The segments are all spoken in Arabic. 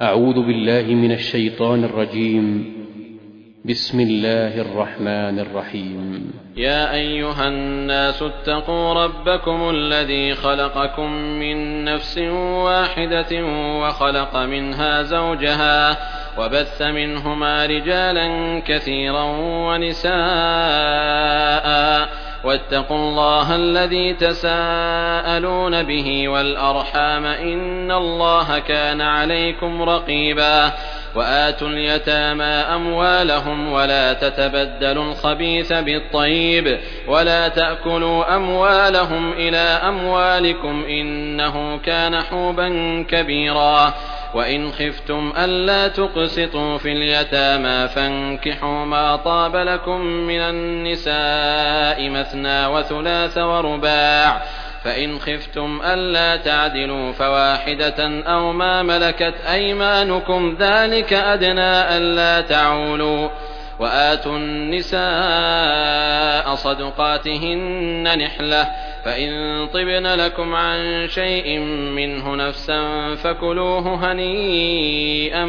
أعوذ بالله من الشيطان الرجيم. بسم الله الرحمن الرحيم. يا أيها الناس اتقوا ربكم الذي خلقكم من نفس واحدة وخلق منها زوجها وبث منهما رجالا كثيرا ونساء واتقوا الله الذي تساءلون به والأرحام إن الله كان عليكم رقيبا وآتوا اليتامى أموالهم ولا تتبدلوا الخبيث بالطيب ولا تأكلوا أموالهم إلى أموالكم إنه كان حوبا كبيرا وإن خفتم ألا تقسطوا في اليتامى فانكحوا ما طاب لكم من النساء مثنى وثلاث ورباع فإن خفتم ألا تعدلوا فواحدة أو ما ملكت أيمانكم ذلك أدنى ألا تعولوا وآتوا النساء صدقاتهن نحلة فإن طبن لكم عن شيء منه نفسا فكلوه هنيئا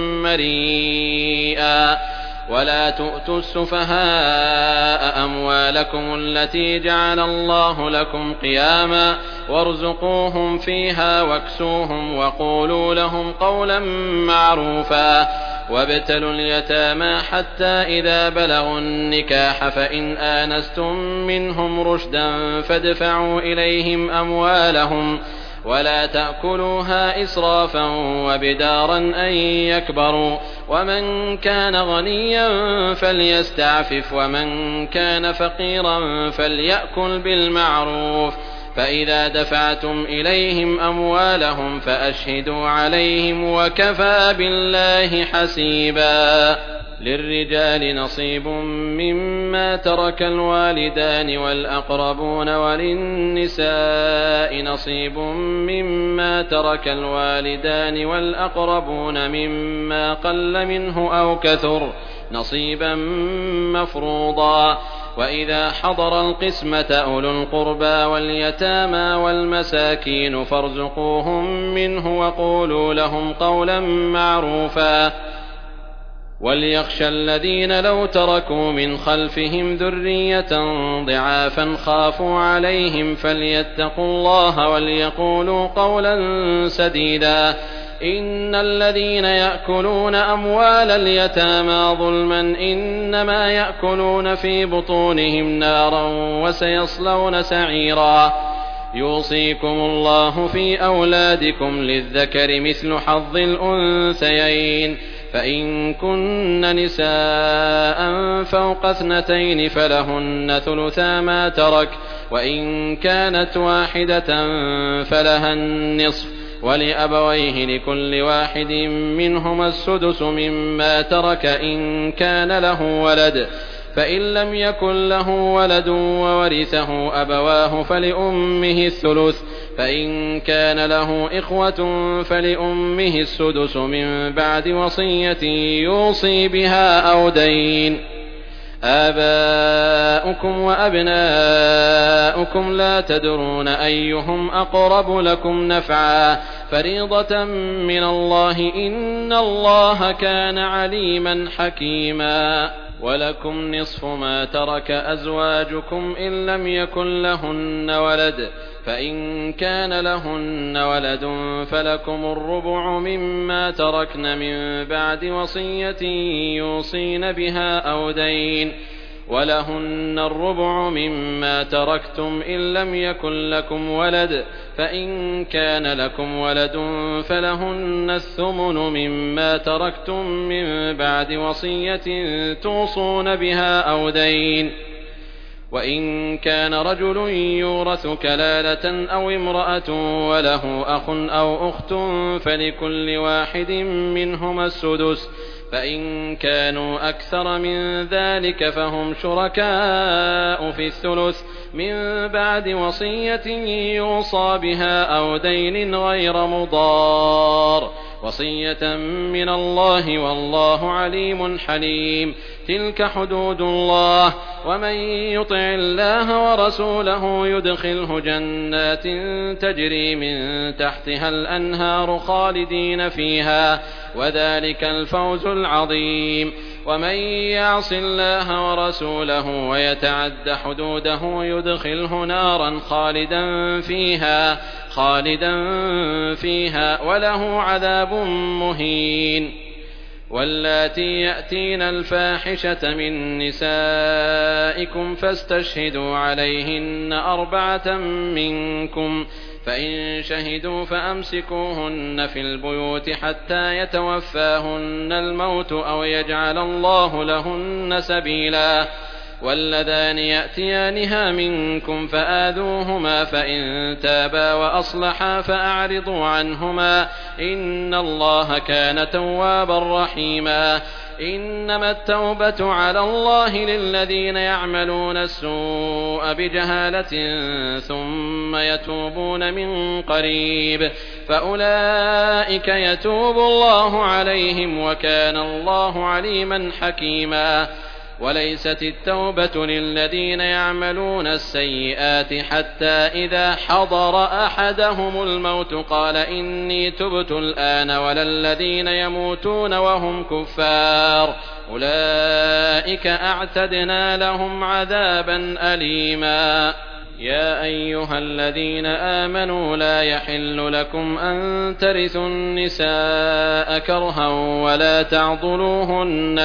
مريئا ولا تؤتوا السفهاء أموالكم التي جعل الله لكم قياما وارزقوهم فيها واكسوهم وقولوا لهم قولا معروفا وابتلوا اليتامى حتى إذا بلغوا النكاح فإن آنستم منهم رشدا فادفعوا إليهم أموالهم ولا تأكلوها إسرافا وبدارا أن يكبروا ومن كان غنيا فليستعفف ومن كان فقيرا فليأكل بالمعروف فإذا دفعتم إليهم أموالهم فأشهدوا عليهم وكفى بالله حسيبا للرجال نصيب مما ترك الوالدان والأقربون وللنساء نصيب مما ترك الوالدان والأقربون مما قل منه أو كثر نصيبا مفروضا وإذا حضر القسمة أولو القربى واليتامى والمساكين فارزقوهم منه وقولوا لهم قولا معروفا وليخشى الذين لو تركوا من خلفهم ذرية ضعافا خافوا عليهم فليتقوا الله وليقولوا قولا سديدا إن الذين يأكلون أموال اليتامى ظلما إنما يأكلون في بطونهم نارا وسيصلون سعيرا يوصيكم الله في أولادكم للذكر مثل حظ الأنثيين فإن كن نساء فوق 2 فلهن ثلثا ما ترك وإن كانت واحدة فلها النصف ولأبويه لكل واحد منهما السدس مما ترك إن كان له ولد فإن لم يكن له ولد وورثه أبواه فلأمه الثلث فإن كان له إخوة فلأمه السدس من بعد وصية يوصي بها أو دين آباؤكم وأبناؤكم لا تدرون أيهم أقرب لكم نفعا فريضة من الله إن الله كان عليما حكيما ولكم نصف ما ترك أزواجكم إن لم يكن لهن ولد فإن كان لهن ولد فلكم الربع مما تركن من بعد وصية يوصين بها أو دين ولهن الربع مما تركتم إن لم يكن لكم ولد فإن كان لكم ولد فلهن الثمن مما تركتم من بعد وصية توصون بها أو دين وإن كان رجل يورث كلالة أو امرأة وله أخ أو أخت فلكل واحد منهما السدس فإن كانوا أكثر من ذلك فهم شركاء في الثلث من بعد وصية يوصى بها أو دين غير مضار وصية من الله والله عليم حليم تلك حدود الله ومن يطع الله ورسوله يدخله جنات تجري من تحتها الأنهار خالدين فيها وذلك الفوز العظيم. ومن يعص الله ورسوله ويتعد حدوده يدخله نارا خالدا فيها وله عذاب مهين. واللاتي يأتين الفاحشة من نسائكم فاستشهدوا عليهن 4 منكم، فإن شهدوا فأمسكوهن في البيوت حتى يتوفاهن الموت أو يجعل الله لهن سبيلا. واللذان يأتيانها منكم فآذوهما، فإن تابا وأصلحا فأعرضوا عنهما، إن الله كان توابا رحيما. إنما التوبة على الله للذين يعملون السوء بجهالة ثم يتوبون من قريب فأولئك يتوب الله عليهم، وكان الله عليما حكيما. وليست التوبة للذين يعملون السيئات حتى إذا حضر أحدهم الموت قال إني تبت الآن، ولا الذين يموتون وهم كفار، أولئك أعتدنا لهم عذابا أليما. يا أيها الذين آمنوا لا يحل لكم أن ترثوا النساء كرها ولا تعضلوهن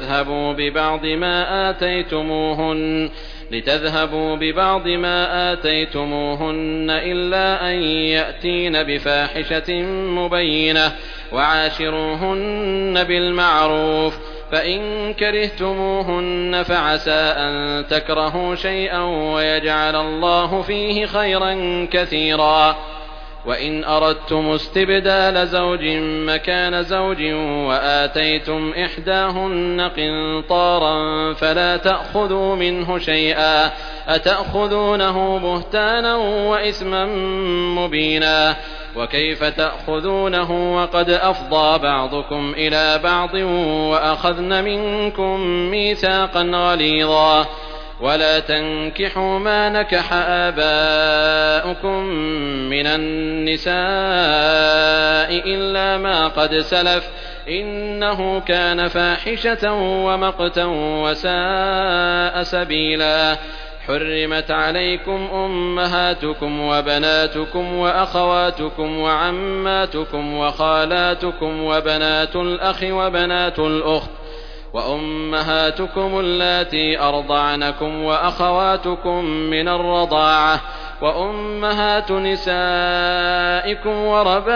لتذهبوا ببعض ما آتيتموهن إلا أن يأتين بفاحشة مبينة، وعاشروهن بالمعروف. فإن كرهتموهن فعسى أن تكرهوا شيئا ويجعل الله فيه خيرا كثيرا. وإن أردتم استبدال زوج مكان زوج وآتيتم إحداهن قنطارا فلا تأخذوا منه شيئا، أتأخذونه بهتانا وإثما مبينا. وكيف تأخذونه وقد أفضى بعضكم إلى بعض وأخذن منكم ميثاقا غليظا. ولا تنكحوا ما نكح آباؤكم من النساء إلا ما قد سلف، إنه كان فاحشة ومقتا وساء سبيلا. حرمت عليكم أمهاتكم وبناتكم وأخواتكم وعماتكم وخالاتكم وبنات الأخ وبنات الأخت وأمهاتكم اللاتي أرضعنكم وأخواتكم من الرضاعة وأمهات نسائكم وربائبكم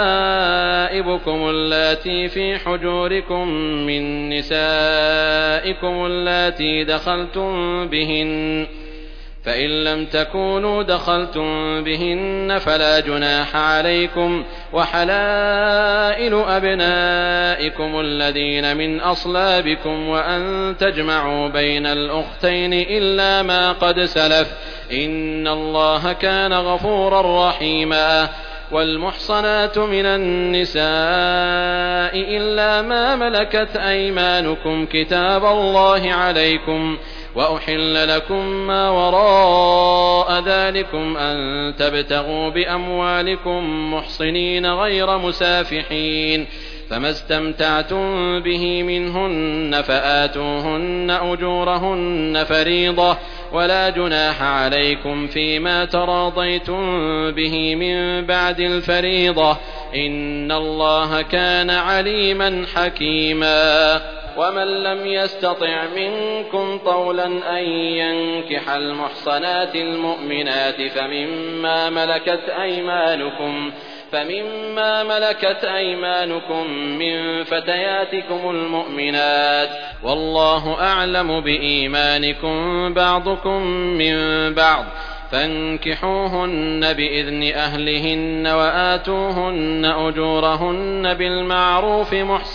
اللاتي في حجوركم من نسائكم اللاتي دخلتم بهن، فإن لم تكونوا دخلتم بهن فلا جناح عليكم. وحلائل أبنائكم الذين من أصلابكم وأن تجمعوا بين الأختين إلا ما قد سلف، إن الله كان غفورا رحيما. والمحصنات من النساء إلا ما ملكت أيمانكم كتاب الله عليكم، وأحل لكم ما وراء ذلكم أن تبتغوا بأموالكم محصنين غير مسافحين، فما استمتعتم به منهن فآتوهن أجورهن فريضة، ولا جناح عليكم فيما تراضيتم به من بعد الفريضة، إن الله كان عليما حكيما. ومن لم يستطع منكم طولا أن ينكح المحصنات المؤمنات فمما ملكت أيمانكم من فتياتكم المؤمنات، والله أعلم بإيمانكم بعضكم من بعض، فانكحوهن بإذن أهلهن وآتوهن أجورهن بالمعروف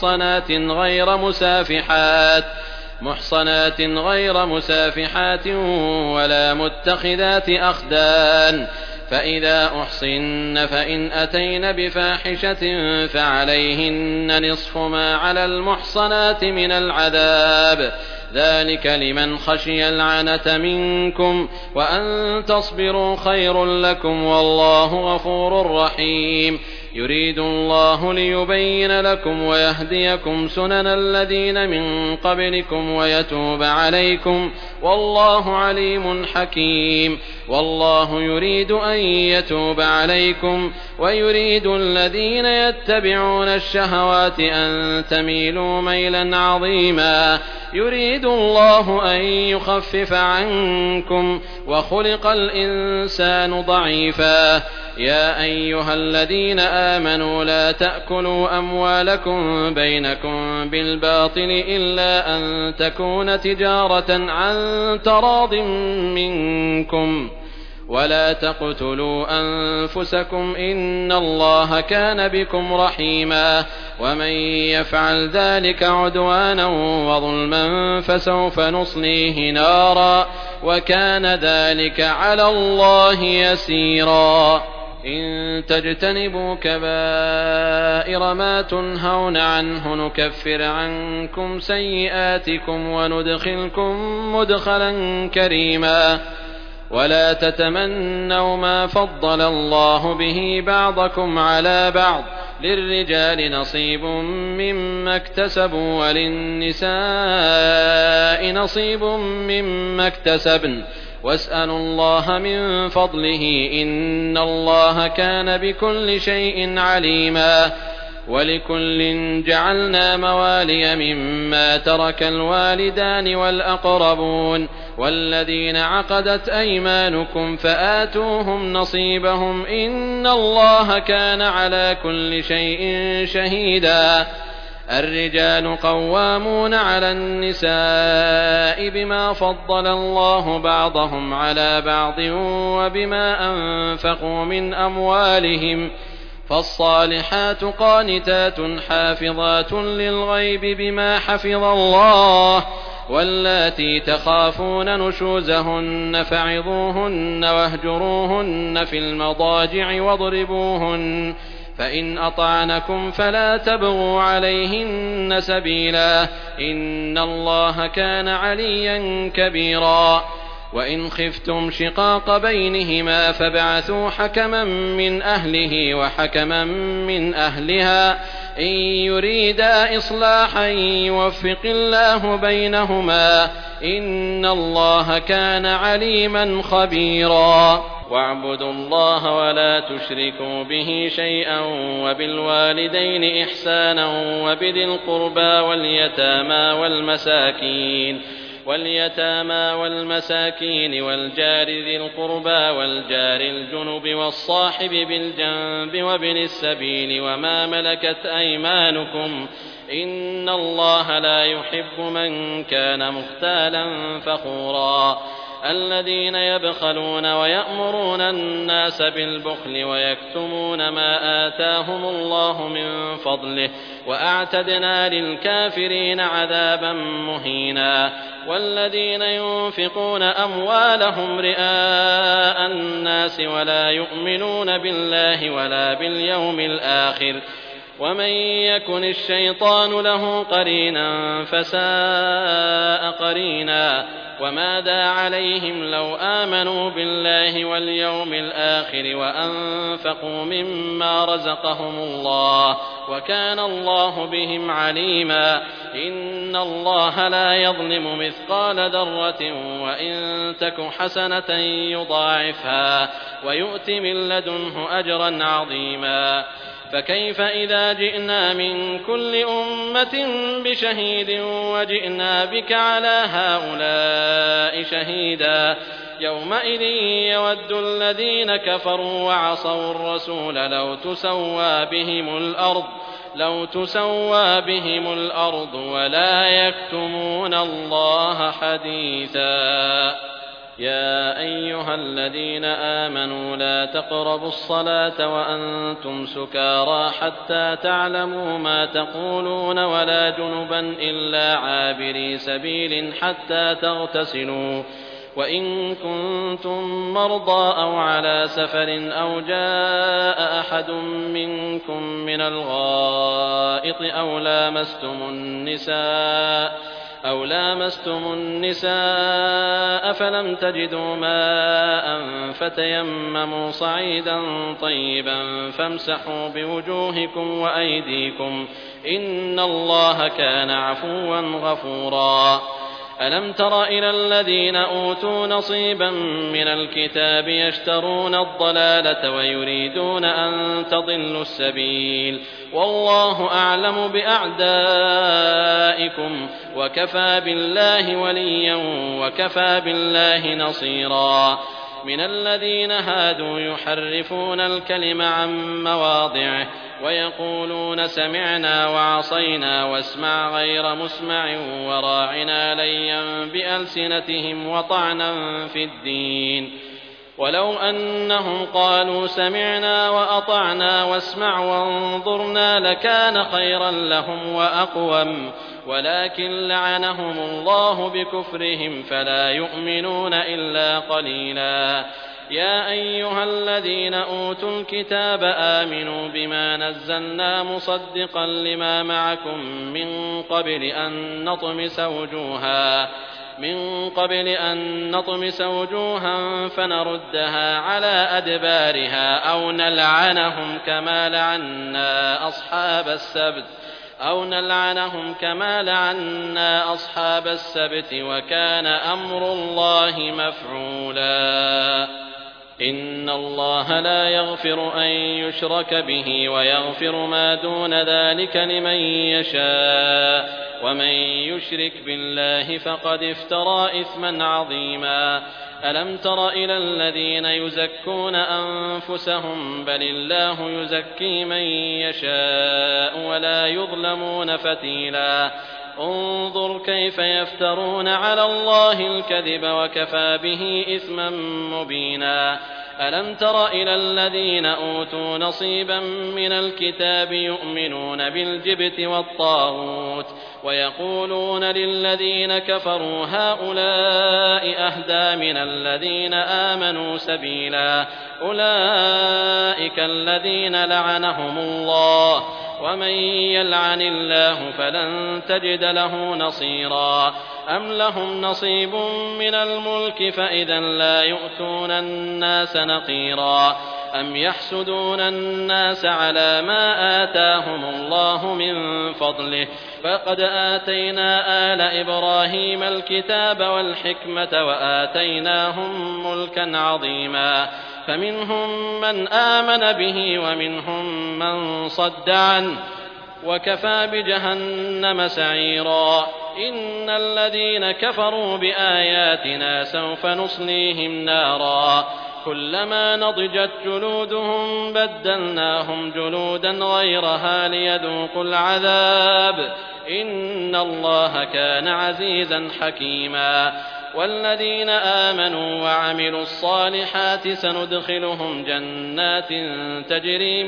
محصنات غير مسافحات ولا متخذات أخدان. فإذا أحصن فإن أتين بفاحشة فعليهن نصف ما على المحصنات من العذاب، ذلك لمن خشي العنة منكم، وأن تصبروا خير لكم، والله غفور رحيم. يريد الله ليبين لكم ويهديكم سنن الذين من قبلكم ويتوب عليكم، والله عليم حكيم. والله يريد أن يتوب عليكم ويريد الذين يتبعون الشهوات أن تميلوا ميلا عظيما. يريد الله أن يخفف عنكم وخلق الإنسان ضعيفا. يا أيها الذين آمنوا لا تأكلوا أموالكم بينكم بالباطل إلا أن تكون تجارة عن تراض منكم، ولا تقتلوا أنفسكم إن الله كان بكم رحيما. ومن يفعل ذلك عدوانا وظلما فسوف نصليه نارا وكان ذلك على الله يسيرا. إن تجتنبوا كبائر ما تنهون عنه نكفر عنكم سيئاتكم وندخلكم مدخلا كريما. ولا تتمنوا ما فضل الله به بعضكم على بعض، للرجال نصيب مما اكتسبوا وللنساء نصيب مما اكتسبن، واسألوا الله من فضله إن الله كان بكل شيء عليما. ولكل جعلنا موالي مما ترك الوالدان والأقربون والذين عقدت أيمانكم فآتوهم نصيبهم إن الله كان على كل شيء شهيدا. الرجال قوامون على النساء بما فضل الله بعضهم على بعض وبما أنفقوا من أموالهم، فالصالحات قانتات حافظات للغيب بما حفظ الله. واللاتي تخافون نشوزهن فعظوهن واهجروهن في المضاجع واضربوهن، فإن أطعنكم فلا تبغوا عليهن سبيلا إن الله كان عليا كبيرا. وإن خفتم شقاق بينهما فابعثوا حكما من أهله وحكما من أهلها إن يريدا إصلاحا يوفق الله بينهما إن الله كان عليما خبيرا. واعبدوا الله ولا تشركوا به شيئا وبالوالدين إحسانا وبذي القربى واليتامى والمساكين والجار ذي القربى والجار الجنب والصاحب بالجنب وابن السبيل وما ملكت أيمانكم إن الله لا يحب من كان مختالا فخورا. الذين يبخلون ويأمرون الناس بالبخل ويكتمون ما آتاهم الله من فضله وأعتدنا للكافرين عذابا مهينا. والذين ينفقون أموالهم رئاء الناس ولا يؤمنون بالله ولا باليوم الآخر ومن يكن الشيطان له قرينا فساء قرينا. وماذا عليهم لو آمنوا بالله واليوم الآخر وأنفقوا مما رزقهم الله وكان الله بهم عليما. إن الله لا يظلم مثقال ذرة وإن تك حسنة يضاعفها ويؤت من لدنه أجرا عظيما. فكيف إذا جئنا من كل أمة بشهيد وجئنا بك على هؤلاء شهيدا. يومئذ يود الذين كفروا وعصوا الرسول لو تسوى بهم الأرض ولا يكتمون الله حديثا. يا أيها الذين آمنوا لا تقربوا الصلاة وأنتم سكارى حتى تعلموا ما تقولون ولا جنبا إلا عابري سبيل حتى تغتسلوا. وإن كنتم مرضى أو على سفر أو جاء أحد منكم من الغائط أو لامستم النساء أو لامستم النساء فلم تجدوا ماء فتيمموا صعيدا طيبا فامسحوا بوجوهكم وأيديكم إن الله كان عفوا غفورا. ألم تر إلى الذين أوتوا نصيبا من الكتاب يشترون الضلالة ويريدون أن تضلوا السبيل والله أعلم بأعدائكم وكفى بالله وليا وكفى بالله نصيرا. من الذين هادوا يحرفون الكلم عن مواضعه ويقولون سمعنا وعصينا واسمع غير مسمع وراعنا ليا بألسنتهم وطعنا في الدين ولو أنهم قالوا سمعنا وأطعنا واسمع وانظرنا لكان خيرا لهم وأقوم ولكن لعنهم الله بكفرهم فلا يؤمنون إلا قليلا. يا أيها الذين أوتوا الكتاب آمنوا بما نزلنا مصدقا لما معكم من قبل أن نطمس وجوها فنردها على أدبارها أو نلعنهم كما لعنا أصحاب السبت وكان أمر الله مفعولا. إن الله لا يغفر أن يشرك به ويغفر ما دون ذلك لمن يشاء ومن يشرك بالله فقد افترى إثما عظيما. ألم تر إلى الذين يزكون أنفسهم بل الله يزكي من يشاء ولا يظلمون فتيلا. انظر كيف يفترون على الله الكذب وكفى به إثما مبينا. ألم تر إلى الذين أوتوا نصيبا من الكتاب يؤمنون بالجبت والطاغوت ويقولون للذين كفروا هؤلاء أهدى من الذين آمنوا سبيلا. أولئك الذين لعنهم الله ومن يلعن الله فلن تجد له نصيرا. أم لهم نصيب من الملك فإذا لا يؤتون الناس نقيرا. أم يحسدون الناس على ما آتاهم الله من فضله فقد آتينا آل إبراهيم الكتاب والحكمة وآتيناهم ملكا عظيما. فمنهم من آمن به ومنهم من صد عنه وكفى بجهنم سعيرا. إن الذين كفروا بآياتنا سوف نصليهم نارا كلما نضجت جلودهم بدلناهم جلودا غيرها ليذوقوا العذاب إن الله كان عزيزا حكيما. والذين آمنوا وعملوا الصالحات سندخلهم جنات تجري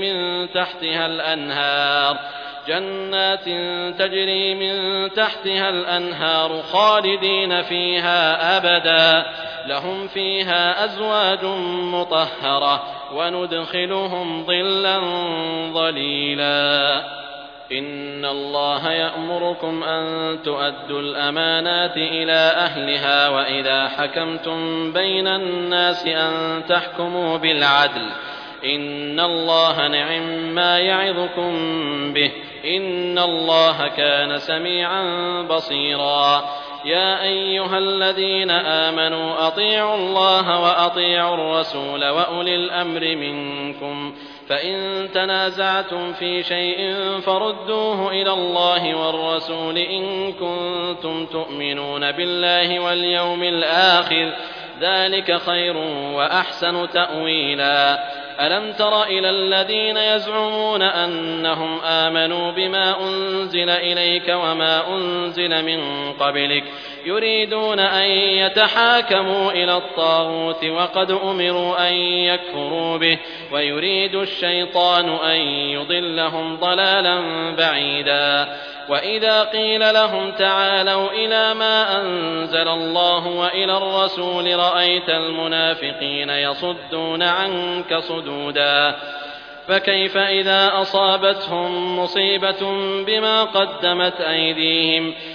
من تحتها الأنهار خالدين فيها أبدا لهم فيها أزواج مطهرة وندخلهم ظلا ظليلا. إن الله يأمركم أن تؤدوا الأمانات إلى أهلها وإذا حكمتم بين الناس أن تحكموا بالعدل إن الله نعم ما يعظكم به إن الله كان سميعا بصيرا. يا أيها الذين آمنوا أطيعوا الله وأطيعوا الرسول وأولي الأمر منكم فإن تنازعتم في شيء فردوه إلى الله والرسول إن كنتم تؤمنون بالله واليوم الآخر ذلك خير وأحسن تأويلا. ألم تر إلى الذين يزعمون أنهم آمنوا بما أنزل إليك وما أنزل من قبلك يريدون أن يتحاكموا إلى الطاغوت وقد أمروا أن يكفروا به ويريد الشيطان أن يضلهم ضلالا بعيدا. وإذا قيل لهم تعالوا إلى ما أنزل الله وإلى الرسول رأيت المنافقين يصدون عنك صدودا. فكيف إذا أصابتهم مصيبة بما قدمت أيديهم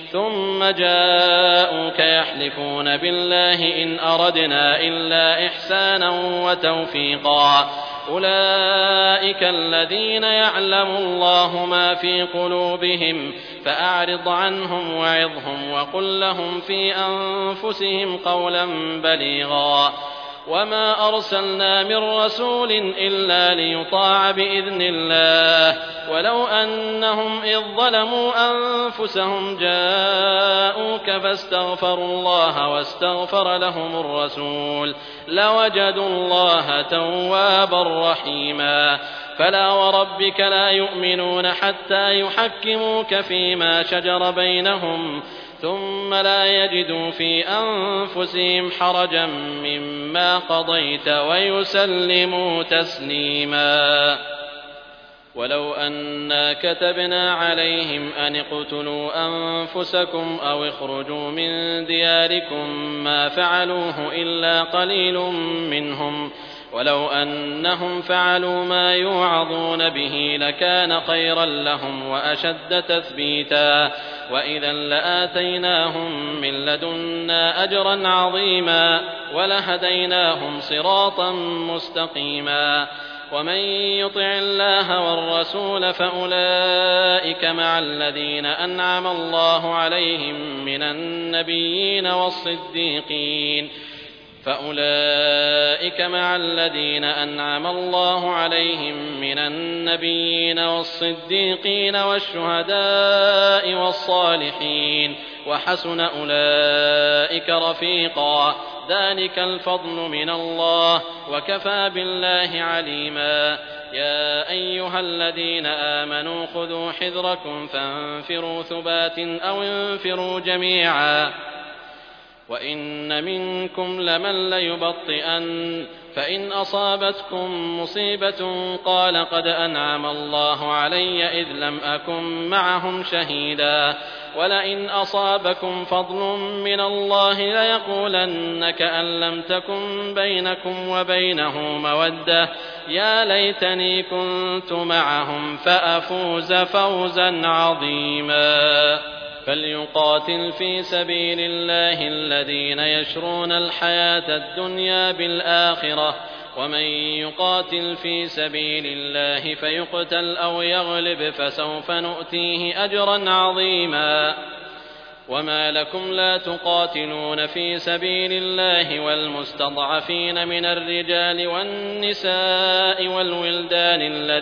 ثم جاءوك يحلفون بالله إن أردنا إلا إحسانا وتوفيقا أولئك الذين يعلم الله ما في قلوبهم فأعرض عنهم وعظهم وقل لهم في أنفسهم قولا بليغا وما أرسلنا من رسول إلا ليطاع بإذن الله ولو أنهم إذ ظلموا أنفسهم جاءوك فاستغفروا الله واستغفر لهم الرسول لوجدوا الله توابا رحيما فلا وربك لا يؤمنون حتى يحكموك فيما شجر بينهم ثم لا يجدوا في أنفسهم حرجا مما قضيت ويسلموا تسليما ولو أنا كتبنا عليهم أن اقتلوا أنفسكم أو اخرجوا من دياركم ما فعلوه إلا قليل منهم ولو أنهم فعلوا ما يوعظون به لكان خيرا لهم وأشد تثبيتا وإذا لآتيناهم من لدنا أجرا عظيما ولهديناهم صراطا مستقيما ومن يطع الله والرسول فأولئك مع الذين أنعم الله عليهم من النبيين والصديقين والشهداء والصالحين وحسن أولئك رفيقا ذلك الفضل من الله وكفى بالله عليما يا أيها الذين آمنوا خذوا حذركم فانفروا ثبات أو انفروا جميعا وإن منكم لمن ليبطئن فإن أصابتكم مصيبة قال قد أنعم الله علي إذ لم أكن معهم شهيدا ولئن أصابكم فضل من الله ليقولن كأن لم تكن بينكم وبينه مودة يا ليتني كنت معهم فأفوز فوزا عظيما فليقاتل في سبيل الله الذين يشرون الحياة الدنيا بالآخرة ومن يقاتل في سبيل الله فيقتل أو يغلب فسوف نؤتيه أجرا عظيما وما لكم لا تقاتلون في سبيل الله والمستضعفين من الرجال والنساء والولدان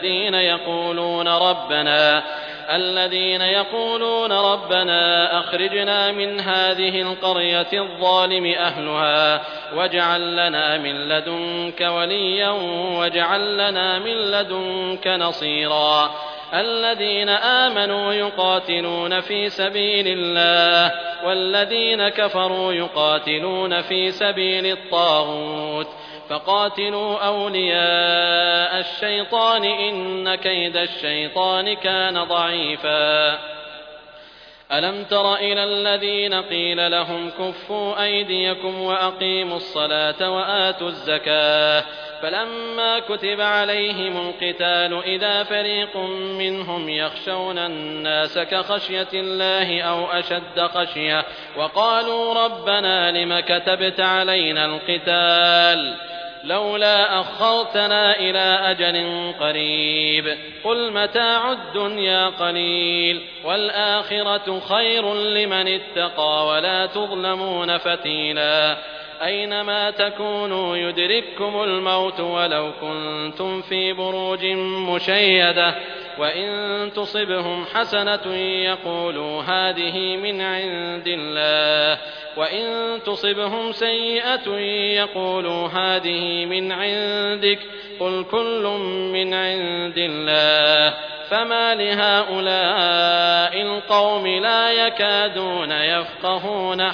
الذين يقولون ربنا أخرجنا من هذه القرية الظالم أهلها واجعل لنا من لدنك وليا واجعل لنا من لدنك نصيرا الذين آمنوا يقاتلون في سبيل الله والذين كفروا يقاتلون في سبيل الطاغوت فقاتلوا أولياء الشيطان إن كيد الشيطان كان ضعيفا ألم تر إلى الذين قيل لهم كفوا أيديكم وأقيموا الصلاة وآتوا الزكاة فلما كتب عليهم القتال إذا فريق منهم يخشون الناس كخشية الله أو أشد خشية وقالوا ربنا لم كتبت علينا القتال لولا أخرتنا إلى أجل قريب قل متاع الدنيا قليل والآخرة خير لمن اتقى ولا تظلمون فتيلا أينما تكونوا يدرككم الموت ولو كنتم في بروج مشيدة وإن تصبهم حسنة يقولوا هذه من عند الله وإن تصبهم سيئة يقولوا هذه من عندك قل كل من عند الله فما لهؤلاء القوم لا يكادون يفقهون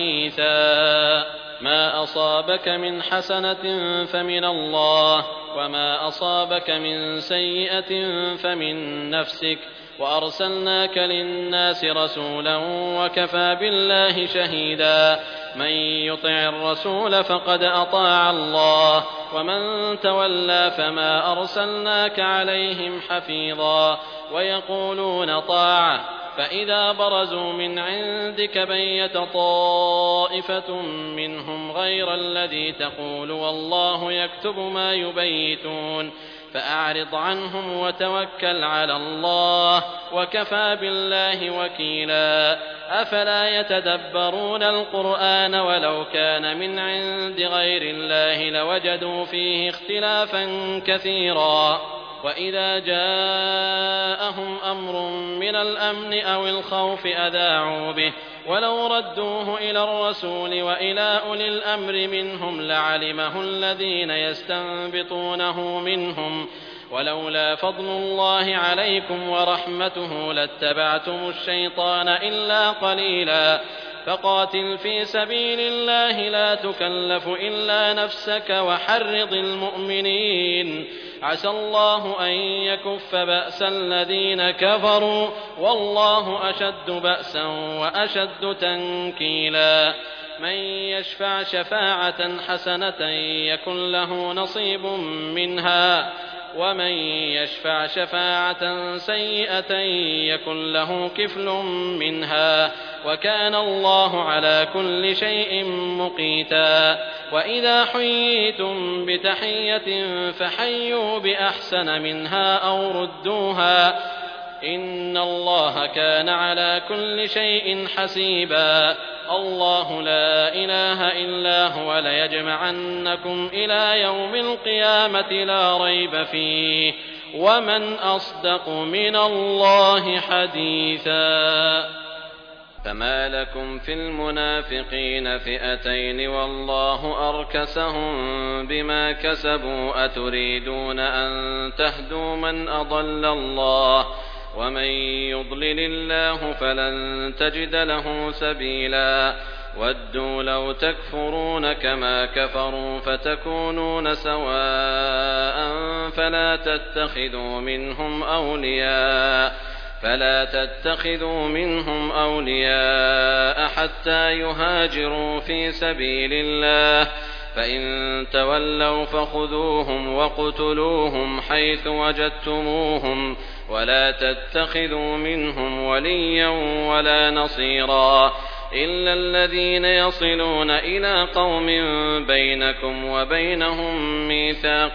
حديثا ما أصابك من حسنة فمن الله وما أصابك من سيئة فمن نفسك وأرسلناك للناس رسولا وكفى بالله شهيدا من يطع الرسول فقد أطاع الله ومن تولى فما أرسلناك عليهم حفيظا ويقولون طاعة فإذا برزوا من عندك بيت طائفة منهم غير الذي تقول والله يكتب ما يبيتون فأعرض عنهم وتوكل على الله وكفى بالله وكيلا أفلا يتدبرون القرآن ولو كان من عند غير الله لوجدوا فيه اختلافا كثيرا وإذا جاءهم أمر من الأمن أو الخوف أذاعوا به ولو ردوه إلى الرسول وإلى أولي الأمر منهم لعلمه الذين يستنبطونه منهم ولولا فضل الله عليكم ورحمته لاتبعتم الشيطان إلا قليلا فقاتل في سبيل الله لا تكلف إلا نفسك وحرض المؤمنين عسى الله أن يكف بأس الذين كفروا والله أشد بأسا وأشد تنكيلا من يشفع شفاعة حسنة يكن له نصيب منها ومن يشفع شفاعة سيئة يكن له كفل منها وكان الله على كل شيء مقيتا وإذا حييتم بتحية فحيوا بأحسن منها أو ردوها إن الله كان على كل شيء حسيبا الله لا إله إلا هو ليجمعنكم إلى يوم القيامة لا ريب فيه ومن أصدق من الله حديثا فما لكم في المنافقين فئتين والله أركسهم بما كسبوا أتريدون أن تهدوا من أضل الله ومن يضلل الله فلن تجد له سبيلا ودوا لو تكفرون كما كفروا فتكونون سواء فلا تتخذوا منهم أولياء حتى يهاجروا في سبيل الله فإن تولوا فخذوهم وقتلوهم حيث وجدتموهم ولا تتخذوا منهم وليا ولا نصيرا إلا الذين يصلون إلى قوم بينكم وبينهم ميثاق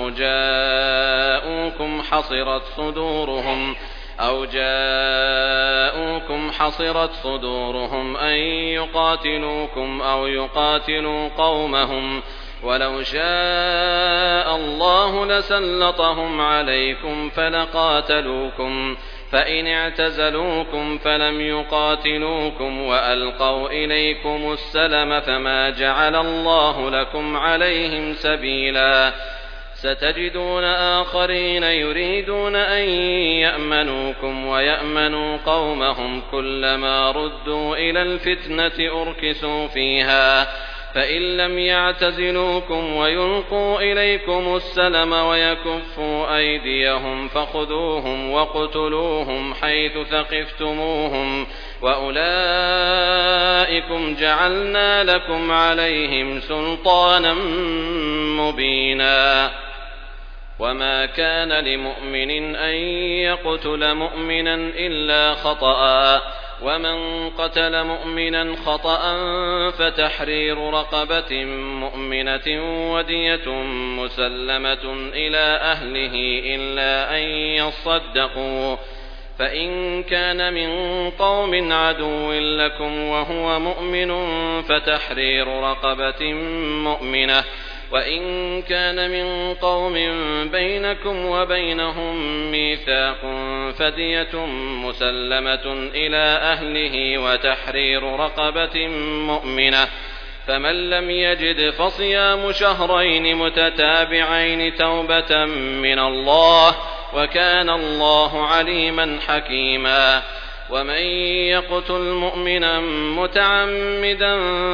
أو جاءوكم حصرت صدورهم أن يقاتلوكم أو يقاتلوا قومهم ولو شاء الله لسلطهم عليكم فلقاتلوكم فإن اعتزلوكم فلم يقاتلوكم وألقوا إليكم السلم فما جعل الله لكم عليهم سبيلا ستجدون آخرين يريدون أن يأمنوكم ويأمنوا قومهم كلما ردوا إلى الفتنة أركسوا فيها فإن لم يعتزلوكم ويلقوا إليكم السلم ويكفوا أيديهم فخذوهم وقتلوهم حيث ثقفتموهم وأولئكم جعلنا لكم عليهم سلطانا مبينا وما كان لمؤمن أن يقتل مؤمنا إلا خطأ ومن قتل مؤمنا خطأ فتحرير رقبة مؤمنة ودية مسلمة إلى أهله إلا أن يصدقوا فإن كان من قوم عدو لكم وهو مؤمن فتحرير رقبة مؤمنة وإن كان من قوم بينكم وبينهم ميثاق فدية مسلمة إلى أهله وتحرير رقبة مؤمنة فمن لم يجد فصيام شهرين متتابعين توبة من الله وكان الله عليما حكيما ومن يقتل مؤمنا متعمدا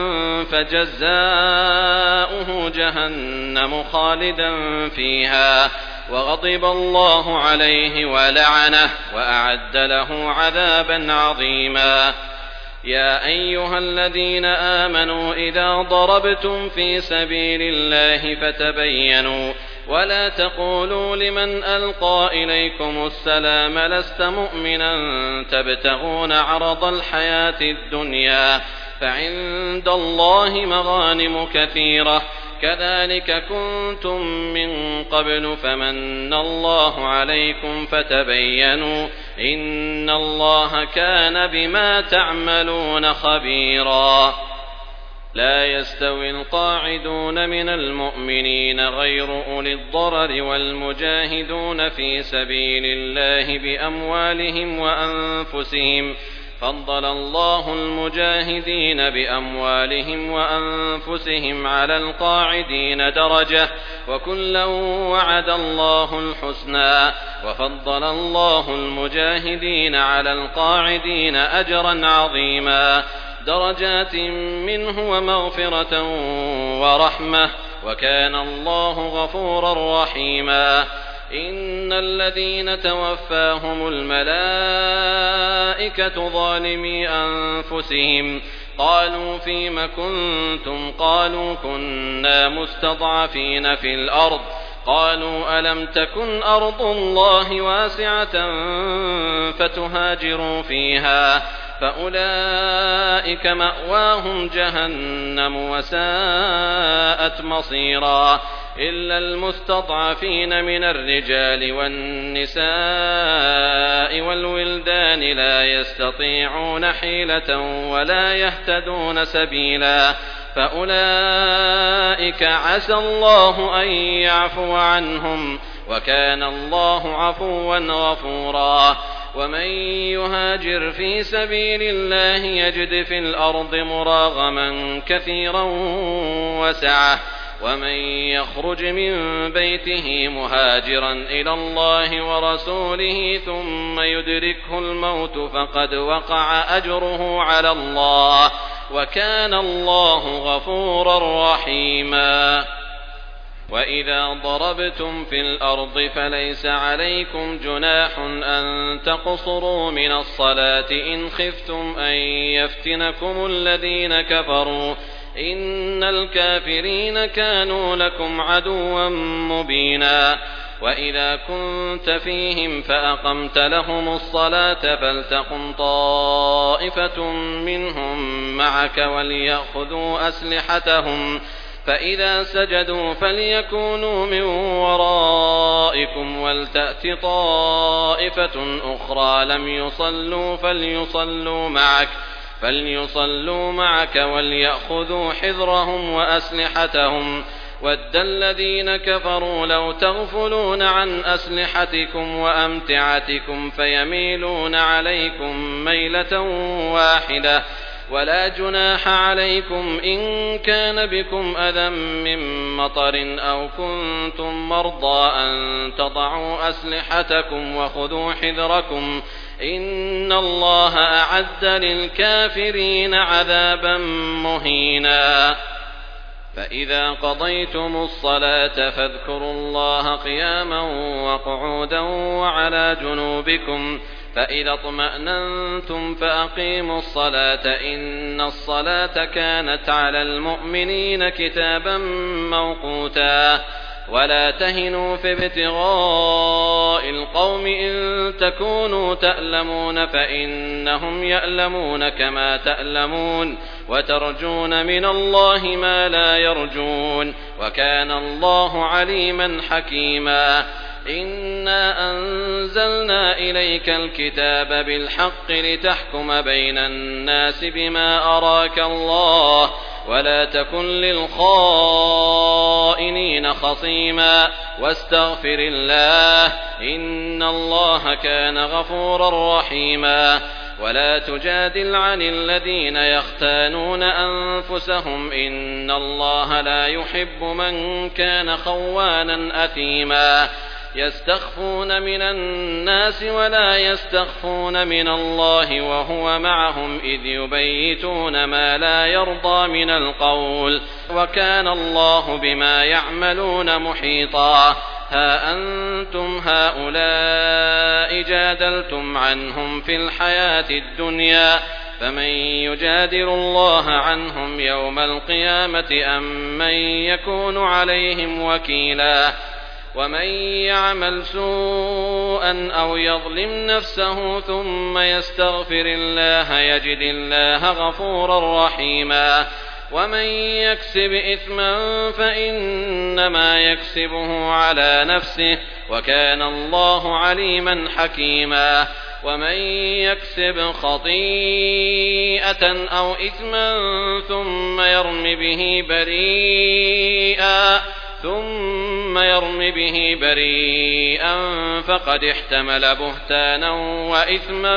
فجزاؤه جهنم خالدا فيها وغضب الله عليه ولعنه وأعد له عذابا عظيما يا أيها الذين آمنوا إذا ضربتم في سبيل الله ولا تقولوا لمن ألقى إليكم السلام لست مؤمنا تبتغون عرض الحياة الدنيا فعند الله مغانم كثيرة كذلك كنتم من قبل فمن الله عليكم فتبينوا إن الله كان بما تعملون خبيرا لا يستوي القاعدون من المؤمنين غير أولي الضرر والمجاهدون في سبيل الله بأموالهم وأنفسهم فضل الله المجاهدين بأموالهم وأنفسهم على القاعدين درجة وكلا وعد الله الحسنى وفضل الله المجاهدين على القاعدين أجرا عظيما درجات منه ومغفرة ورحمة وكان الله غفورا رحيما إن الذين توفاهم الملائكة ظالمي أنفسهم قالوا فيم كنتم قالوا كنا مستضعفين في الأرض قالوا ألم تكن أرض الله واسعة فتهاجروا فيها فأولئك مأواهم جهنم وساءت مصيرا إلا المستضعفين من الرجال والنساء والولدان لا يستطيعون حيلة ولا يهتدون سبيلا فأولئك عسى الله أن يعفو عنهم وكان الله عفوا غفورا ومن يهاجر في سبيل الله يجد في الأرض مراغما كثيرا وسعة ومن يخرج من بيته مهاجرا إلى الله ورسوله ثم يدركه الموت فقد وقع أجره على الله وكان الله غفورا رحيما وإذا ضربتم في الأرض فليس عليكم جناح أن تقصروا من الصلاة إن خفتم أن يفتنكم الذين كفروا إن الكافرين كانوا لكم عدوا مبينا وإذا كنت فيهم فأقمت لهم الصلاة فلتقم طائفة منهم معك وليأخذوا أسلحتهم فإذا سجدوا فليكونوا من ورائكم ولتأت طائفة أخرى لم يصلوا فليصلوا معك وليأخذوا حذرهم وأسلحتهم ود الذين كفروا لو تغفلون عن أسلحتكم وأمتعتكم فيميلون عليكم ميلة واحدة ولا جناح عليكم إن كان بكم أذى من مطر أو كنتم مرضى أن تضعوا أسلحتكم وخذوا حذركم إن الله أعد للكافرين عذابا مهينا فإذا قضيتم الصلاة فاذكروا الله قياما وقعودا وعلى جنوبكم فإذا اطمأننتم فأقيموا الصلاة إن الصلاة كانت على المؤمنين كتابا موقوتا ولا تهنوا في ابتغاء القوم إن تكونوا تألمون فإنهم يألمون كما تألمون وترجون من الله ما لا يرجون وكان الله عليما حكيما إنا أنزلنا إليك الكتاب بالحق لتحكم بين الناس بما أراك الله ولا تكن للخائنين خصيما واستغفر الله إن الله كان غفورا رحيما ولا تجادل عن الذين يختانون أنفسهم إن الله لا يحب من كان خوانا أثيما يستخفون من الناس ولا يستخفون من الله وهو معهم إذ يبيتون ما لا يرضى من القول وكان الله بما يعملون محيطا ها أنتم هؤلاء جادلتم عنهم في الحياة الدنيا فمن يجادل الله عنهم يوم القيامة أم من يكون عليهم وكيلا ومن يعمل سوءا أو يظلم نفسه ثم يستغفر الله يجد الله غفورا رحيما ومن يكسب إثما فإنما يكسبه على نفسه وكان الله عليما حكيما ومن يكسب خطيئة أو إثما ثم يرم به بريئا فقد احتمل بهتانا وإثما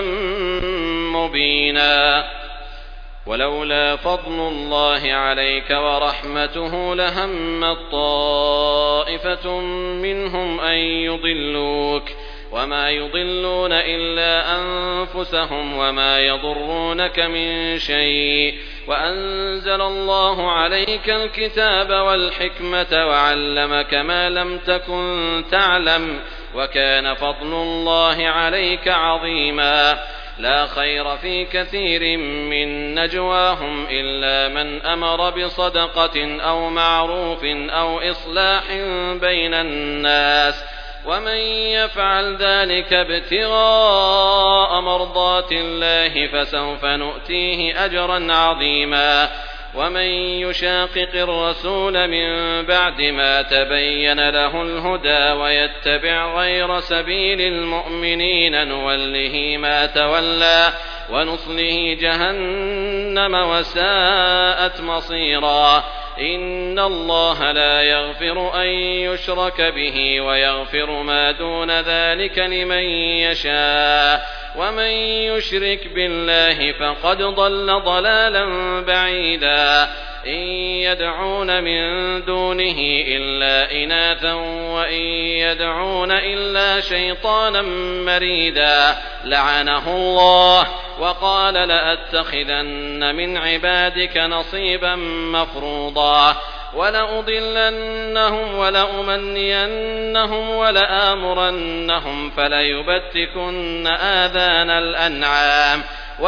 مبينا ولولا فضل الله عليك ورحمته لهمت طائفة منهم أن يضلوك وما يضلون إلا أنفسهم وما يضرونك من شيء وأنزل الله عليك الكتاب والحكمة وعلمك ما لم تكن تعلم وكان فضل الله عليك عظيما لا خير في كثير من نجواهم إلا من أمر بصدقة أو معروف أو إصلاح بين الناس ومن يفعل ذلك ابتغاء مرضات الله فسوف نؤتيه أجرا عظيما ومن يشاقق الرسول من بعد ما تبين له الهدى ويتبع غير سبيل المؤمنين نوله ما تولى ونصله جهنم وساءت مصيرا إن الله لا يغفر أن يشرك به ويغفر ما دون ذلك لمن يشاء ومن يشرك بالله فقد ضل ضلالا بعيدا إن يدعون من دونه إلا إناثا وإن يدعون إلا شيطانا مريدا لعنه الله وقال لأتخذن من عبادك نصيبا مفروضا ولأضلنهم ولأمنينهم ولآمرنهم فليبتكن آذان الأنعام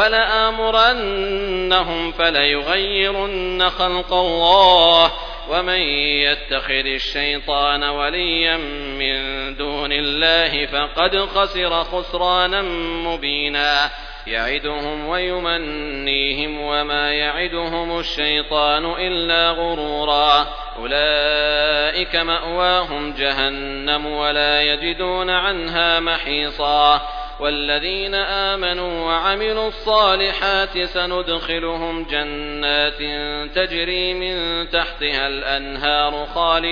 ولآمرنهم فليغيرن خلق الله ومن يتخذ الشيطان وليا من دون الله فقد خسر خسرانا مبينا يعدهم ويمنيهم وما يعدهم الشيطان إلا غرورا أولئك مأواهم جهنم ولا يجدون عنها محيصا والذين آمنوا وعملوا الصالحات سندخلهم جنات تجري من تحتها الأنهار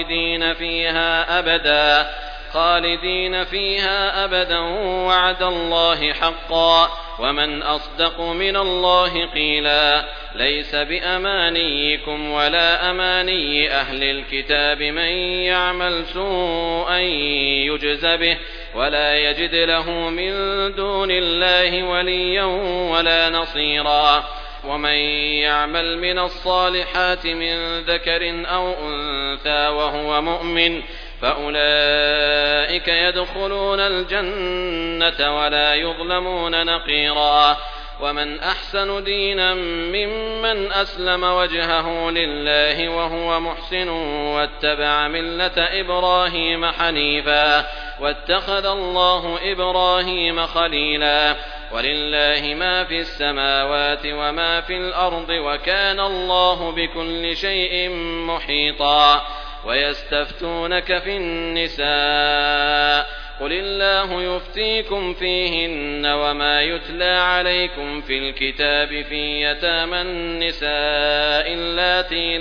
خالدين فيها أبدا وعد الله حقا ومن أصدق من الله قيلا ليس بأمانيكم ولا أماني أهل الكتاب من يعمل سوءا يجز به ولا يجد له من دون الله وليا ولا نصيرا ومن يعمل من الصالحات من ذكر أو أنثى وهو مؤمن فأولئك يدخلون الجنة ولا يظلمون نقيرا ومن أحسن دينا ممن أسلم وجهه لله وهو محسن واتبع ملة إبراهيم حنيفا واتخذ الله إبراهيم خليلا ولله ما في السماوات وما في الأرض وكان الله بكل شيء محيطا ويستفتونك في النساء قل الله يفتيكم فيهن وما يتلى عليكم في الكتاب في يتامى النساء اللاتي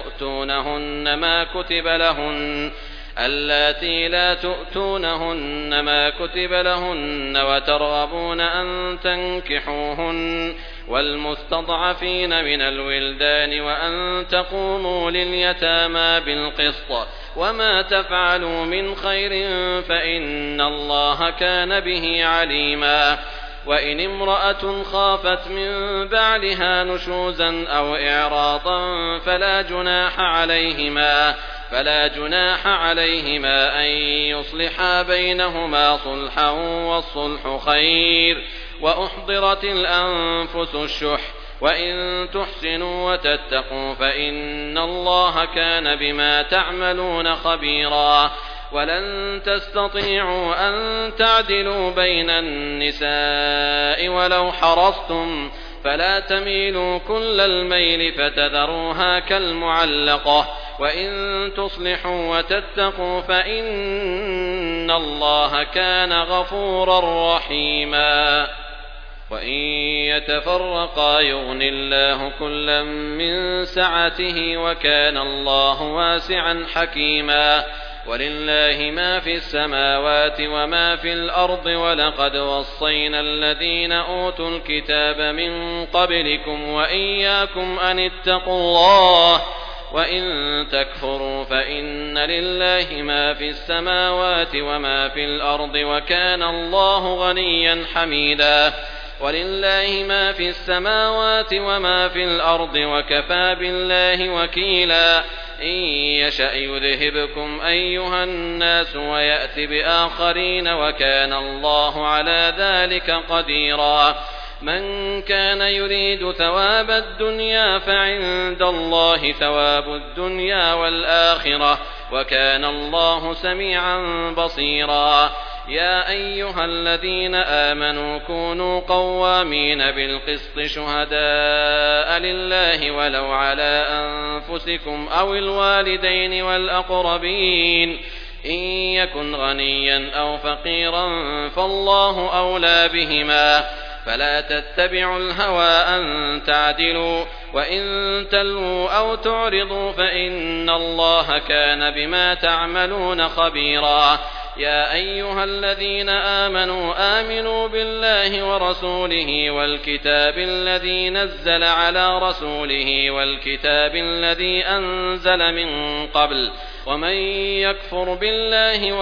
لا تؤتونهن ما كتب لهن وترغبون أن تنكحوهن والمستضعفين من الولدان وأن تقوموا لليتامى بالقسط وما تفعلوا من خير فإن الله كان به عليما وإن امرأة خافت من بعلها نشوزا أو إعراضا فلا جناح عليهما أن يصلحا بينهما صلحا والصلح خير وأحضرت الأنفس الشح وإن تحسنوا وتتقوا فإن الله كان بما تعملون خبيرا ولن تستطيعوا أن تعدلوا بين النساء ولو حرصتم فلا تميلوا كل الميل فتذروها كالمعلقة وإن تصلحوا وتتقوا فإن الله كان غفورا رحيما وإن يتفرقا يغن الله كلا من سعته وكان الله واسعا حكيما ولله ما في السماوات وما في الأرض ولقد وصينا الذين أوتوا الكتاب من قبلكم وإياكم أن اتقوا الله وإن تكفروا فإن لله ما في السماوات وما في الأرض وكان الله غنيا حميدا ولله ما في السماوات وما في الأرض وكفى بالله وكيلا إن يشأ يذهبكم أيها الناس ويأت بآخرين وكان الله على ذلك قديرا من كان يريد ثواب الدنيا فعند الله ثواب الدنيا والآخرة وكان الله سميعا بصيرا يا أيها الذين آمنوا كونوا قوامين بالقسط شهداء لله ولو على أنفسكم أو الوالدين والأقربين إن يكن غنيا أو فقيرا فالله أولى بهما فلا تتبعوا الهوى أن تعدلوا وإن تلووا أو تعرضوا فإن الله كان بما تعملون خبيرا يا أيها الذين آمنوا بالله ورسوله والكتاب الذي نزل على رسوله والكتاب الذي أنزل من قبل ومن يكفر بالله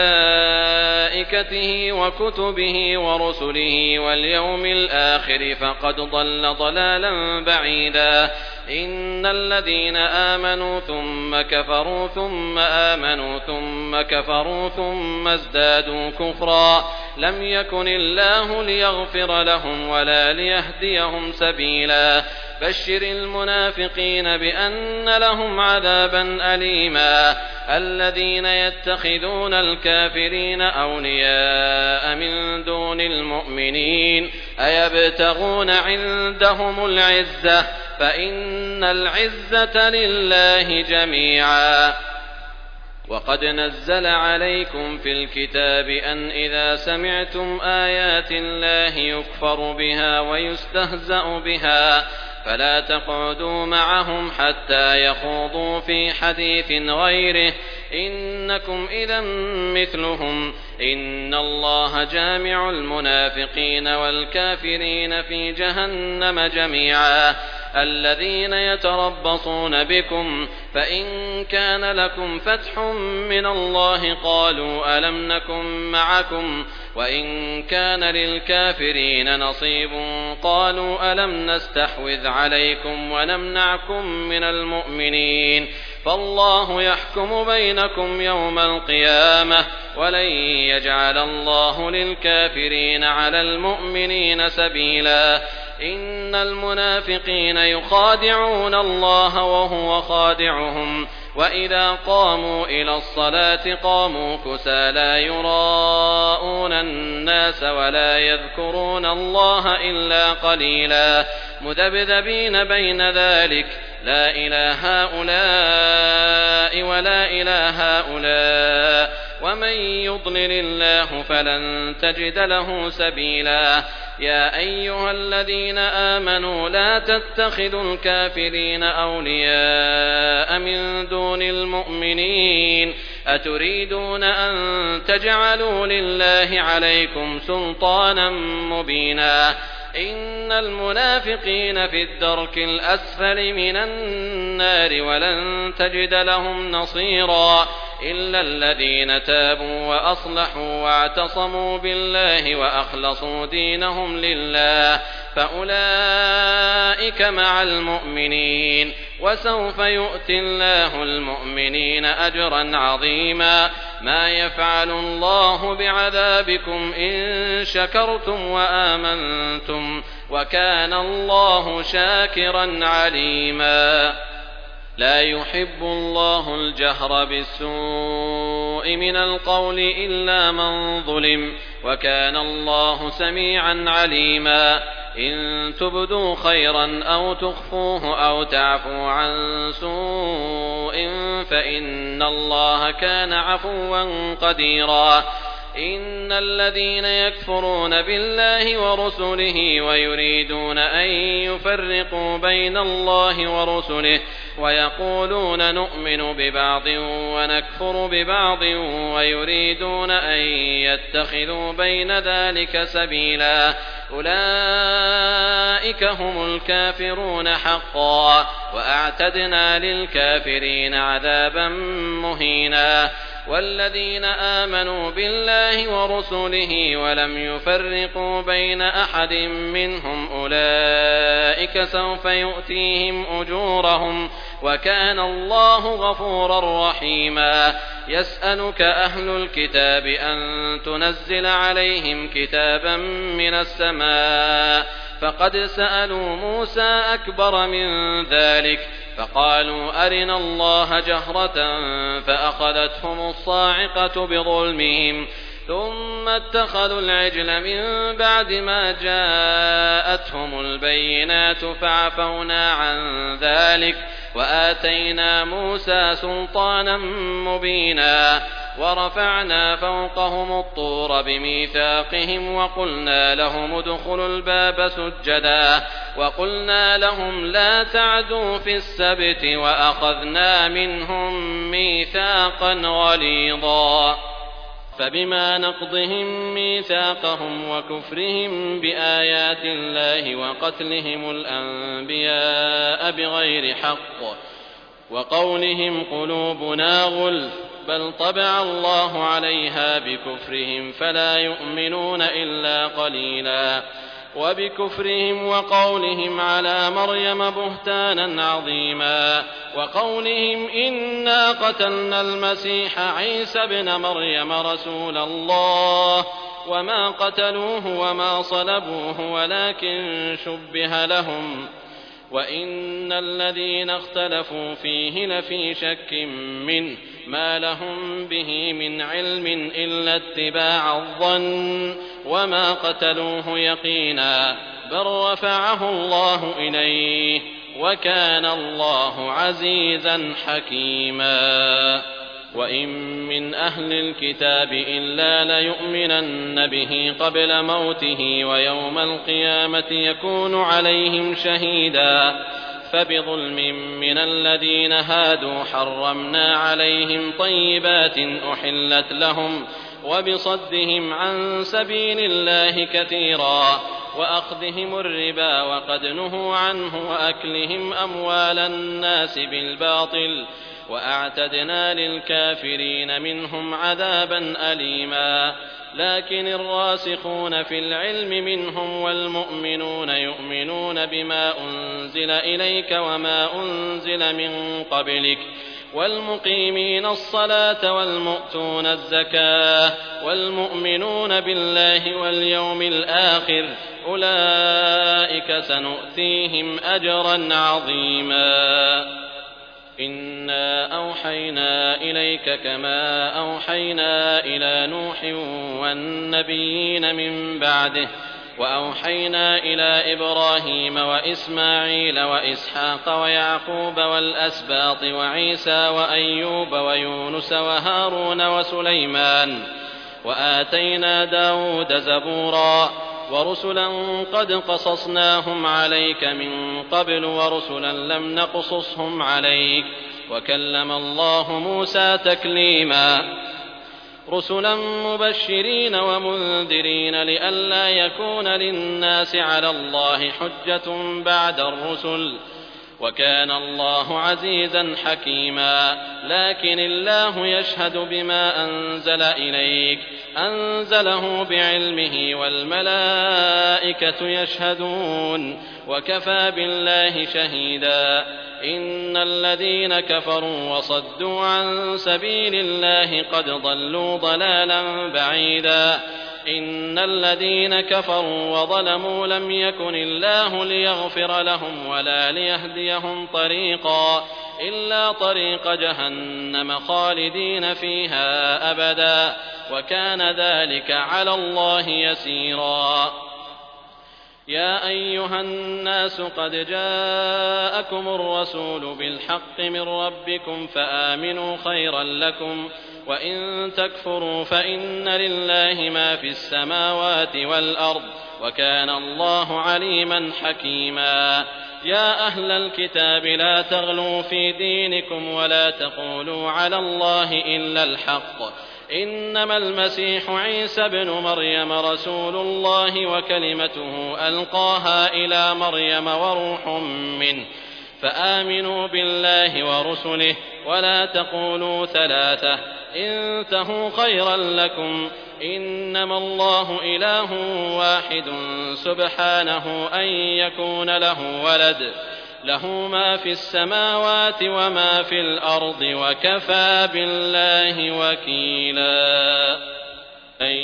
وملائكته وكتبه ورسله واليوم الآخر فقد ضل ضلالا بعيدا إن الذين آمنوا ثم كفروا ثم آمنوا ثم كفروا ثم ازدادوا كفرا لم يكن الله ليغفر لهم ولا ليهديهم سبيلا بشر المنافقين بأن لهم عذابا أليما الذين يتخذون الكافرين أولياء من دون المؤمنين أيبتغون عندهم العزة فإن العزة لله جميعا وقد نزل عليكم في الكتاب أن إذا سمعتم آيات الله يكفر بها ويستهزأ بها فلا تقعدوا معهم حتى يخوضوا في حديث غيره إنكم إذا مثلهم إن الله جامع المنافقين والكافرين في جهنم جميعا الذين يتربصون بكم فإن كان لكم فتح من الله قالوا ألم نكن معكم وإن كان للكافرين نصيب قالوا ألم نستحوذ عليكم ونمنعكم من المؤمنين فالله يحكم بينكم يوم القيامة ولن يجعل الله للكافرين على المؤمنين سبيلا إن المنافقين يخادعون الله وهو خادعهم وإذا قاموا إلى الصلاة قاموا كسى لا يراءون الناس ولا يذكرون الله إلا قليلا مذبذبين بين ذلك لا إله هؤلاء ولا إله هؤلاء ومن يضلل الله فلن تجد له سبيلا يا أيها الذين آمنوا لا تتخذوا الكافرين أولياء من دون المؤمنين أتريدون أن تجعلوا لله عليكم سلطانا مبينا إن المنافقين في الدرك الأسفل من النار ولن تجد لهم نصيرا إلا الذين تابوا وأصلحوا واعتصموا بالله وأخلصوا دينهم لله فأولئك مع المؤمنين وسوف يؤتي الله المؤمنين أجرا عظيما ما يفعل الله بعذابكم إن شكرتم وآمنتم وكان الله شاكرا عليما لا يحب الله الجهر بالسوء من القول إلا من ظلم، وكان الله سميعا عليما. إن تبدوا خيرا أو تخفوه أو تعفوا عن سوء فإن الله كان عفوا قديرا. إن الذين يكفرون بالله ورسله ويريدون أن يفرقوا بين الله ورسله ويقولون نؤمن ببعض ونكفر ببعض ويريدون أن يتخذوا بين ذلك سبيلا أولئك هم الكافرون حقا، وأعتدنا للكافرين عذابا مهينا. والذين آمنوا بالله ورسله ولم يفرقوا بين أحد منهم أولئك سوف يؤتيهم أجورهم، وكان الله غفورا رحيما. يسألك أهل الكتاب أن تنزل عليهم كتابا من السماء، فقد سألوا موسى أكبر من ذلك فقالوا أرنا الله جهرة فأخذتهم الصاعقة بظلمهم ثم اتخذوا العجل من بعد ما جاءتهم البينات فعفونا عن ذلك وآتينا موسى سلطانا مبينا. ورفعنا فوقهم الطور بميثاقهم وقلنا لهم ادخلوا الباب سجدا وقلنا لهم لا تعدوا في السبت وأخذنا منهم ميثاقا غليظا. فبما نقضهم ميثاقهم وكفرهم بآيات الله وقتلهم الأنبياء بغير حق وقولهم قلوبنا غلف بل طبع الله عليها بكفرهم فلا يؤمنون إلا قليلا. وبكفرهم وقولهم على مريم بهتانا عظيما وقولهم إنا قتلنا المسيح عيسى ابن مريم رسول الله وما قتلوه وما صلبوه ولكن شبه لهم وإن الذين اختلفوا فيه لفي شك منه ما لهم به من علم إلا اتباع الظن وما قتلوه يقينا بل رفعه الله إليه وكان الله عزيزا حكيما. وإن من أهل الكتاب إلا ليؤمنن به قبل موته ويوم القيامة يكون عليهم شهيدا. فبظلم من الذين هادوا حرمنا عليهم طيبات أحلت لهم وبصدهم عن سبيل الله كثيرا وأخذهم الربا وقد نهوا عنه وأكلهم أموال الناس بالباطل وأعتدنا للكافرين منهم عذابا أليما. لكن الراسخون في العلم منهم والمؤمنون يؤمنون بما أنزل إليك وما أنزل من قبلك والمقيمين الصلاة والمؤتون الزكاة والمؤمنون بالله واليوم الآخر أولئك سنؤتيهم أجرا عظيما. إنا أوحينا إليك كما أوحينا إلى نوح والنبيين من بعده وأوحينا إلى إبراهيم وإسماعيل وإسحاق ويعقوب والأسباط وعيسى وأيوب ويونس وهارون وسليمان وآتينا داود زبورا ورسلا قد قصصناهم عليك من قبل ورسلا لم نقصصهم عليك وكلم الله موسى تكليما. رسلا مبشرين ومنذرين لئلا يكون للناس على الله حجة بعد الرسل وكان الله عزيزا حكيما. لكن الله يشهد بما أنزل إليك أنزله بعلمه والملائكة يشهدون وكفى بالله شهيدا. إن الذين كفروا وصدوا عن سبيل الله قد ضلوا ضلالا بعيدا. إن الذين كفروا وظلموا لم يكن الله ليغفر لهم ولا ليهديهم طريقا إلا طريق جهنم خالدين فيها أبدا وكان ذلك على الله يسيرا. يا أيها الناس قد جاءكم الرسول بالحق من ربكم فآمنوا خيرا لكم وإن تكفروا فإن لله ما في السماوات والأرض وكان الله عليما حكيما. يا أهل الكتاب لا تغلوا في دينكم ولا تقولوا على الله إلا الحق إنما المسيح عيسى ابن مريم رسول الله وكلمته ألقاها إلى مريم وروح منه فآمنوا بالله ورسله ولا تقولوا ثلاثة انتهوا خيرا لكم إنما الله إله واحد سبحانه أن يكون له ولد له ما في السماوات وما في الأرض وكفى بالله وكيلا. أن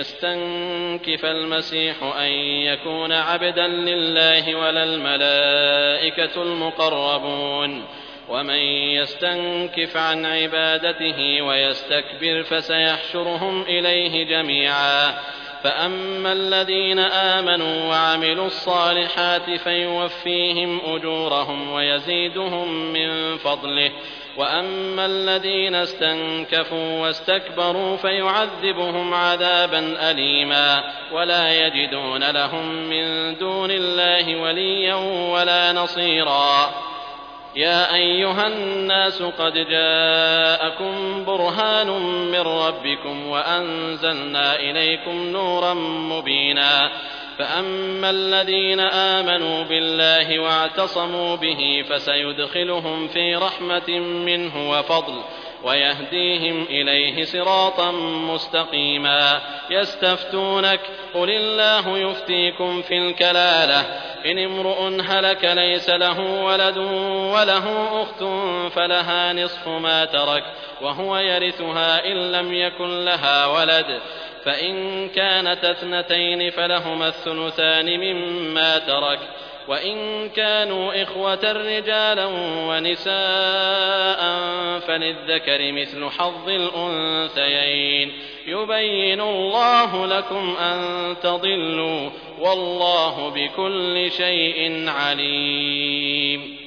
يستنكف المسيح أن يكون عبدا لله ولا الملائكة المقربون ومن يستنكف عن عبادته ويستكبر فسيحشرهم إليه جميعا. فأما الذين آمنوا وعملوا الصالحات فيوفيهم أجورهم ويزيدهم من فضله وأما الذين استنكفوا واستكبروا فيعذبهم عذابا أليما ولا يجدون لهم من دون الله وليا ولا نصيرا. يا أيها الناس قد جاءكم برهان من ربكم وأنزلنا إليكم نورا مبينا. فأما الذين آمنوا بالله واعتصموا به فسيدخلهم في رحمة منه وفضل ويهديهم إليه صراطا مستقيما. يستفتونك قل الله يفتيكم في الكلالة إن امرؤ هلك ليس له ولد وله أخت فلها نصف ما ترك وهو يرثها إن لم يكن لها ولد فإن كانت اثنتين فلهما الثلثان مما ترك وإن كانوا إخوة رجالا ونساء فللذكر مثل حظ الأنثيين يبين الله لكم أن تضلوا والله بكل شيء عليم.